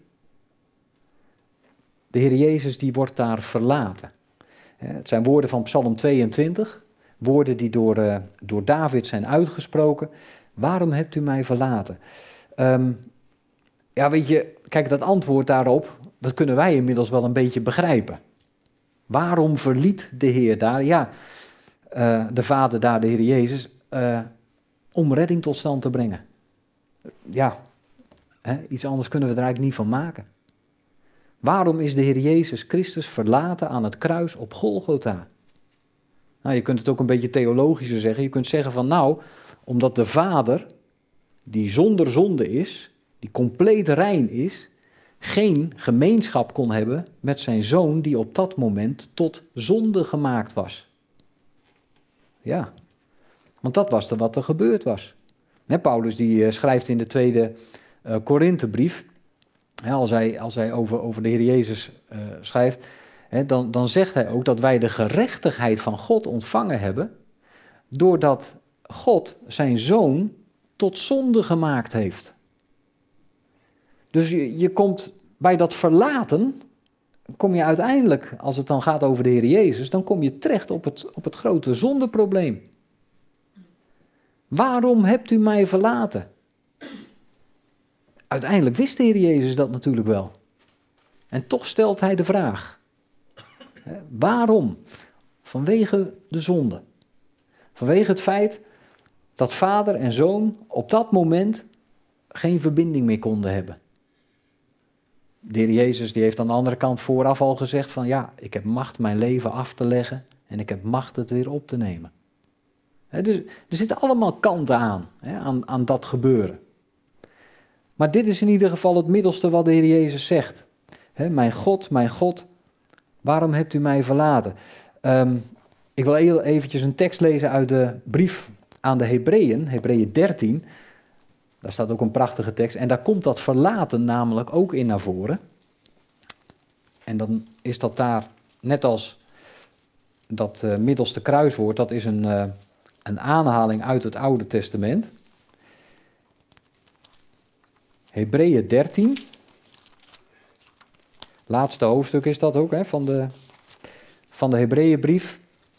De Heer Jezus die wordt daar verlaten. He, het zijn woorden van Psalm tweeëntwintig, woorden die door, uh, door David zijn uitgesproken. Waarom hebt u mij verlaten? Um, ja, weet je, kijk, dat antwoord daarop, dat kunnen wij inmiddels wel een beetje begrijpen. Waarom verliet de Heer daar? Ja, uh, de Vader daar, de Heer Jezus, uh, om redding tot stand te brengen. Ja, hè, iets anders kunnen we er eigenlijk niet van maken. Waarom is de Heer Jezus Christus verlaten aan het kruis op Golgotha? Nou, je kunt het ook een beetje theologischer zeggen. Je kunt zeggen van, nou, omdat de Vader, die zonder zonde is, die compleet rein is, geen gemeenschap kon hebben met zijn zoon die op dat moment tot zonde gemaakt was. Ja, want dat was er wat er gebeurd was. He, Paulus die uh, schrijft in de tweede uh, Korinthebrief, he, als hij, als hij over, over de Heer Jezus uh, schrijft, he, dan, dan zegt hij ook dat wij de gerechtigheid van God ontvangen hebben, doordat God zijn zoon tot zonde gemaakt heeft. Dus je, je komt bij dat verlaten, kom je uiteindelijk, als het dan gaat over de Heer Jezus, dan kom je terecht op het, op het grote zondeprobleem. Waarom hebt u mij verlaten? Uiteindelijk wist de Heer Jezus dat natuurlijk wel. En toch stelt hij de vraag. Waarom? Vanwege de zonde. Vanwege het feit dat vader en zoon op dat moment geen verbinding meer konden hebben. De Heer Jezus die heeft aan de andere kant vooraf al gezegd van ja, ik heb macht mijn leven af te leggen en ik heb macht het weer op te nemen. He, dus er zitten allemaal kanten aan, he, aan, aan dat gebeuren. Maar dit is in ieder geval het middelste wat de Heer Jezus zegt. He, mijn God, mijn God, waarom hebt u mij verlaten? Um, ik wil heel eventjes een tekst lezen uit de brief aan de Hebreeën, Hebreeën dertien. Daar staat ook een prachtige tekst. En daar komt dat verlaten namelijk ook in naar voren. En dan is dat daar, net als dat uh, middelste kruiswoord, dat is een, uh, een aanhaling uit het Oude Testament. Hebreeën dertien. Laatste hoofdstuk is dat ook, hè, van de, van de Hebreeënbrief.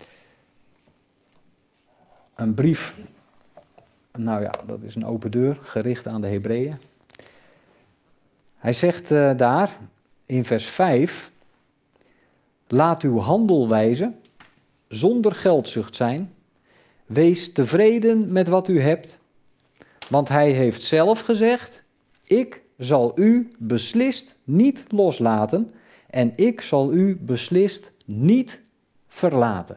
Een brief, nou ja, dat is een open deur, gericht aan de Hebreeën. Hij zegt uh, daar, in vers vijf, laat uw handelwijze zonder geldzucht zijn, wees tevreden met wat u hebt, want hij heeft zelf gezegd, ik zal u beslist niet loslaten en ik zal u beslist niet verlaten.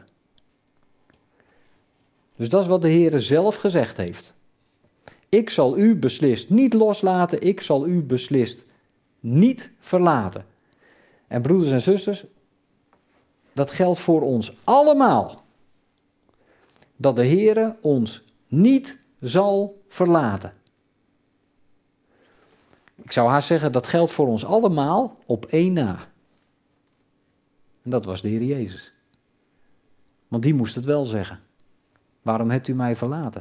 Dus dat is wat de Heer zelf gezegd heeft. Ik zal u beslist niet loslaten, ik zal u beslist niet verlaten. En broeders en zusters, dat geldt voor ons allemaal. Dat de Heer ons niet zal verlaten. Ik zou haast zeggen, dat geldt voor ons allemaal op één na. En dat was de Heer Jezus. Want die moest het wel zeggen. Waarom hebt u mij verlaten?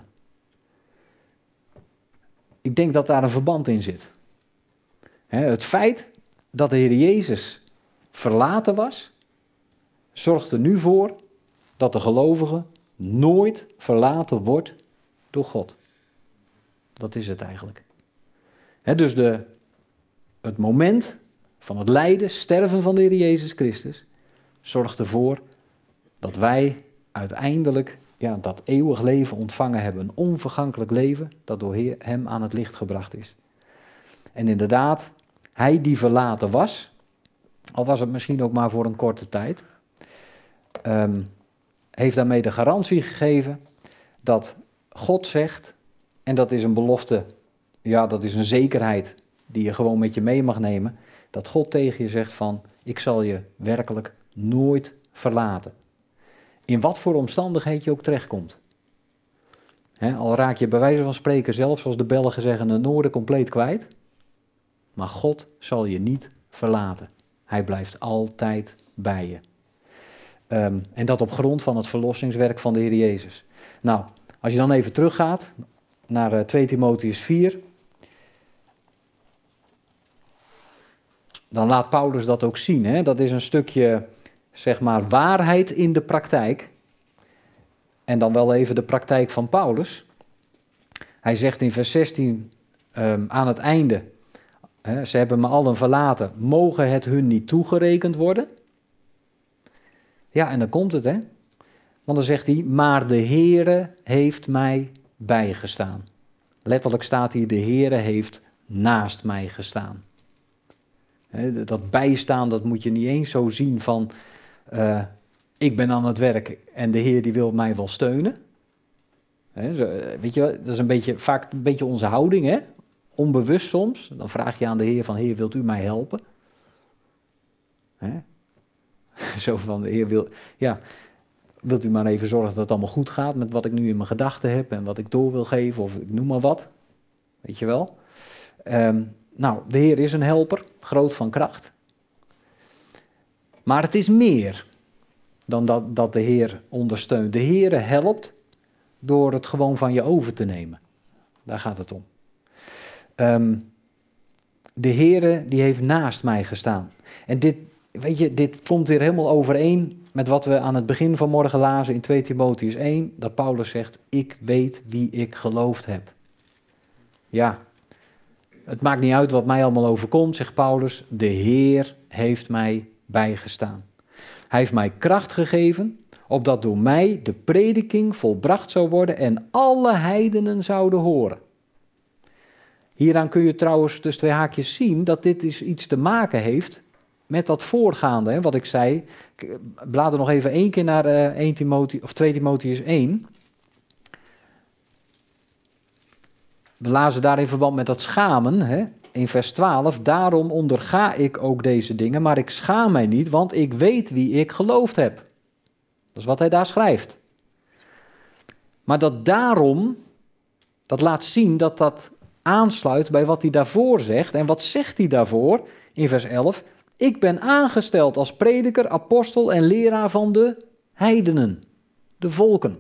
Ik denk dat daar een verband in zit. Het feit dat de Heer Jezus verlaten was, zorgt er nu voor dat de gelovige nooit verlaten wordt door God. Dat is het eigenlijk. He, dus de, het moment van het lijden, sterven van de Heer Jezus Christus, zorgt ervoor dat wij uiteindelijk ja, dat eeuwig leven ontvangen hebben. Een onvergankelijk leven dat door Heer, hem aan het licht gebracht is. En inderdaad, Hij die verlaten was, al was het misschien ook maar voor een korte tijd, um, heeft daarmee de garantie gegeven dat God zegt, en dat is een belofte, ja, dat is een zekerheid die je gewoon met je mee mag nemen, dat God tegen je zegt van, ik zal je werkelijk nooit verlaten. In wat voor omstandigheid je ook terechtkomt. He, al raak je bij wijze van spreken zelf, zoals de Belgen zeggen, het noorden compleet kwijt. Maar God zal je niet verlaten. Hij blijft altijd bij je. Um, en dat op grond van het verlossingswerk van de Heer Jezus. Nou, als je dan even teruggaat naar uh, twee Timotheüs vier. Dan laat Paulus dat ook zien. Hè? Dat is een stukje, zeg maar, waarheid in de praktijk. En dan wel even de praktijk van Paulus. Hij zegt in vers zestien um, aan het einde, hè, ze hebben me allen verlaten, mogen het hun niet toegerekend worden? Ja, en dan komt het, hè. Want dan zegt hij, maar de Heere heeft mij bijgestaan. Letterlijk staat hier, de Heere heeft naast mij gestaan. Hè, dat bijstaan, dat moet je niet eens zo zien van, uh, ik ben aan het werk en de Heer die wil mij wel steunen. He, zo, weet je, dat is een beetje, vaak een beetje onze houding, hè? Onbewust soms. Dan vraag je aan de Heer van, Heer, wilt u mij helpen? He? Zo van, de Heer wil, ja, wilt u maar even zorgen dat het allemaal goed gaat met wat ik nu in mijn gedachten heb en wat ik door wil geven, of ik noem maar wat. Weet je wel? Um, nou, de Heer is een helper, groot van kracht. Maar het is meer dan dat, dat de Heer ondersteunt. De Heer helpt door het gewoon van je over te nemen. Daar gaat het om. Um, de Heere die heeft naast mij gestaan. En dit, weet je, dit komt weer helemaal overeen met wat we aan het begin van morgen lazen in twee Timotheüs één. Dat Paulus zegt, ik weet wie ik geloofd heb. Ja, het maakt niet uit wat mij allemaal overkomt, zegt Paulus. De Heer heeft mij bijgestaan. Hij heeft mij kracht gegeven, opdat door mij de prediking volbracht zou worden en alle heidenen zouden horen. Hieraan kun je trouwens tussen twee haakjes zien dat dit is iets te maken heeft met dat voorgaande, hè, wat ik zei. Ik blader nog even één keer naar uh, één Timotheüs, of twee Timotheüs één. We lazen daar in verband met dat schamen, hè, in vers twaalf. Daarom onderga ik ook deze dingen, maar ik schaam mij niet, want ik weet wie ik geloofd heb. Dat is wat hij daar schrijft. Maar dat daarom, dat laat zien dat dat aansluit bij wat hij daarvoor zegt. En wat zegt hij daarvoor in vers elf? Ik ben aangesteld als prediker, apostel en leraar van de heidenen, de volken.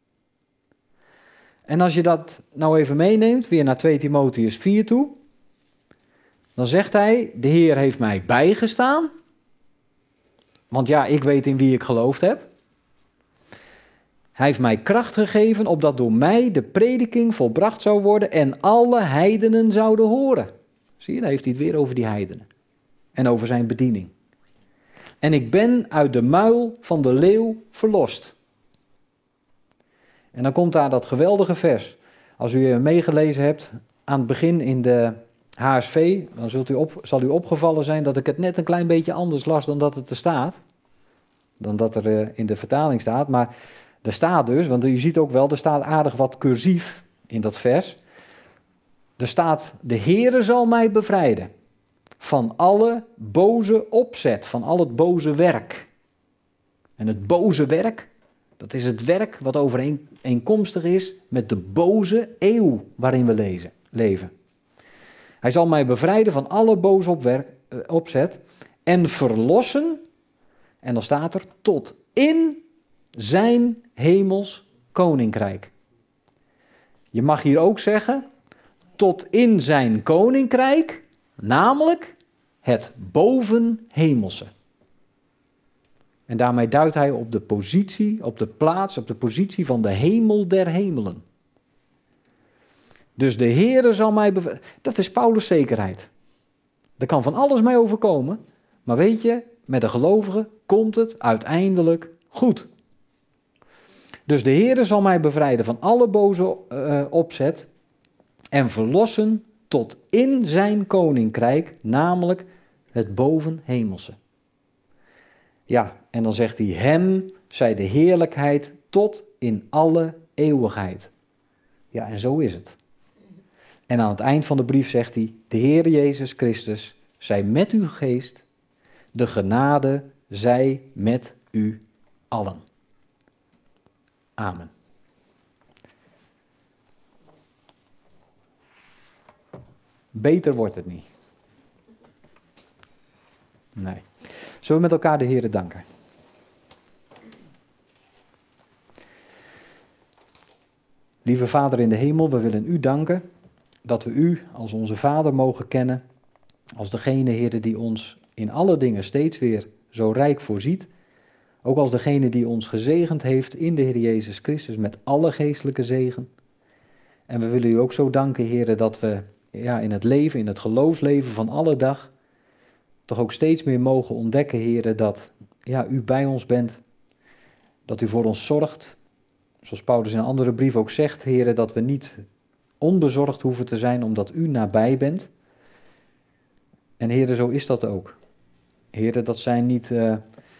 En als je dat nou even meeneemt, weer naar twee Timotheüs vier toe, dan zegt hij, de Heer heeft mij bijgestaan, want ja, ik weet in wie ik geloofd heb. Hij heeft mij kracht gegeven, opdat door mij de prediking volbracht zou worden en alle heidenen zouden horen. Zie je, dan heeft hij het weer over die heidenen. En over zijn bediening. En ik ben uit de muil van de leeuw verlost. En dan komt daar dat geweldige vers. Als u meegelezen hebt aan het begin in de H S V, dan zult u op, zal u opgevallen zijn dat ik het net een klein beetje anders las dan dat het er staat. Dan dat er uh, in de vertaling staat. Maar er staat dus, want u ziet ook wel, er staat aardig wat cursief in dat vers. Er staat, de Heere zal mij bevrijden van alle boze opzet, van al het boze werk. En het boze werk, dat is het werk wat overeenkomstig is met de boze eeuw waarin we lezen, leven. Hij zal mij bevrijden van alle boze opwerk, uh, opzet en verlossen, en dan staat er, tot in zijn hemels koninkrijk. Je mag hier ook zeggen, tot in zijn koninkrijk, namelijk het bovenhemelse. En daarmee duidt hij op de positie, op de plaats, op de positie van de hemel der hemelen. Dus de Heere zal mij bevrijden. Dat is Paulus' zekerheid. Er kan van alles mee overkomen, maar weet je, met de gelovigen komt het uiteindelijk goed. Dus de Heere zal mij bevrijden van alle boze uh, opzet en verlossen tot in zijn koninkrijk, namelijk het bovenhemelse. Ja, en dan zegt hij, hem zij de heerlijkheid tot in alle eeuwigheid. Ja, en zo is het. En aan het eind van de brief zegt hij, de Heer Jezus Christus zij met uw geest, de genade zij met u allen. Amen. Beter wordt het niet. Nee. Zullen we met elkaar de Heer danken? Lieve Vader in de hemel, we willen u danken dat we u als onze Vader mogen kennen, als degene, Heer, die ons in alle dingen steeds weer zo rijk voorziet, ook als degene die ons gezegend heeft in de Heer Jezus Christus met alle geestelijke zegen. En we willen u ook zo danken, Heer, dat we ja, in het leven, in het geloofsleven van alle dag, toch ook steeds meer mogen ontdekken, Heer, dat ja, u bij ons bent, dat u voor ons zorgt. Zoals Paulus in een andere brief ook zegt, Heer, dat we niet onbezorgd hoeven te zijn omdat u nabij bent. En Heer, zo is dat ook. Heer, dat zijn niet uh,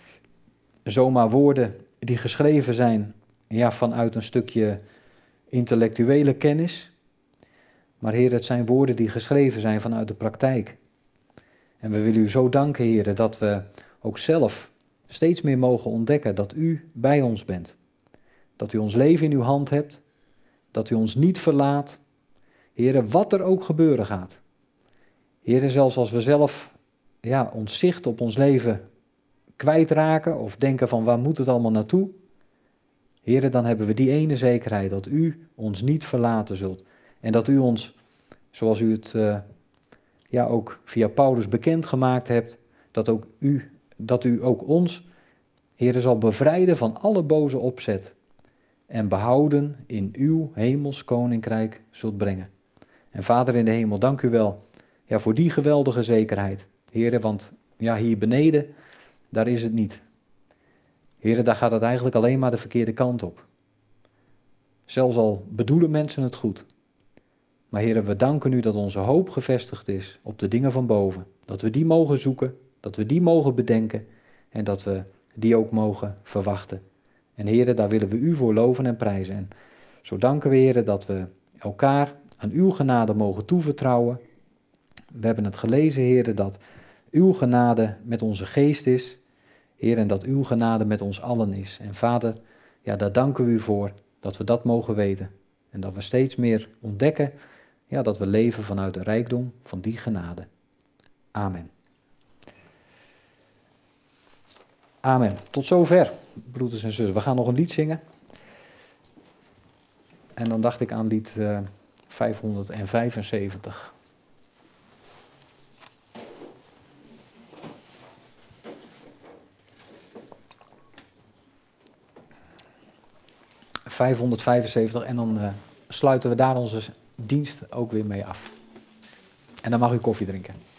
zomaar woorden die geschreven zijn ja, vanuit een stukje intellectuele kennis. Maar Heer, het zijn woorden die geschreven zijn vanuit de praktijk. En we willen u zo danken, Heer, dat we ook zelf steeds meer mogen ontdekken dat u bij ons bent. Dat u ons leven in uw hand hebt, dat u ons niet verlaat. Heer, wat er ook gebeuren gaat. Heer, zelfs als we zelf ja, ons zicht op ons leven kwijtraken of denken van waar moet het allemaal naartoe. Heer, dan hebben we die ene zekerheid dat u ons niet verlaten zult. En dat u ons, zoals u het uh, ja, ook via Paulus bekendgemaakt hebt, dat, ook u, dat u ook ons, Heer, zal bevrijden van alle boze opzet. En behouden in uw hemels koninkrijk zult brengen. En Vader in de hemel, dank u wel ja, voor die geweldige zekerheid. Heer, want ja, hier beneden, daar is het niet. Heer, daar gaat het eigenlijk alleen maar de verkeerde kant op. Zelfs al bedoelen mensen het goed. Maar Heer, we danken u dat onze hoop gevestigd is op de dingen van boven. Dat we die mogen zoeken, dat we die mogen bedenken en dat we die ook mogen verwachten. En Heer, daar willen we u voor loven en prijzen. En zo danken we, Heer, dat we elkaar aan uw genade mogen toevertrouwen. We hebben het gelezen, Heer, dat uw genade met onze geest is. Heer, en dat uw genade met ons allen is. En Vader, ja, daar danken we u voor dat we dat mogen weten. En dat we steeds meer ontdekken, ja, dat we leven vanuit de rijkdom van die genade. Amen. Amen. Tot zover, broeders en zussen. We gaan nog een lied zingen. En dan dacht ik aan lied uh, vijfhonderdvijfenzeventig. vijfhonderdvijfenzeventig en dan uh, sluiten we daar onze dienst ook weer mee af. En dan mag u koffie drinken.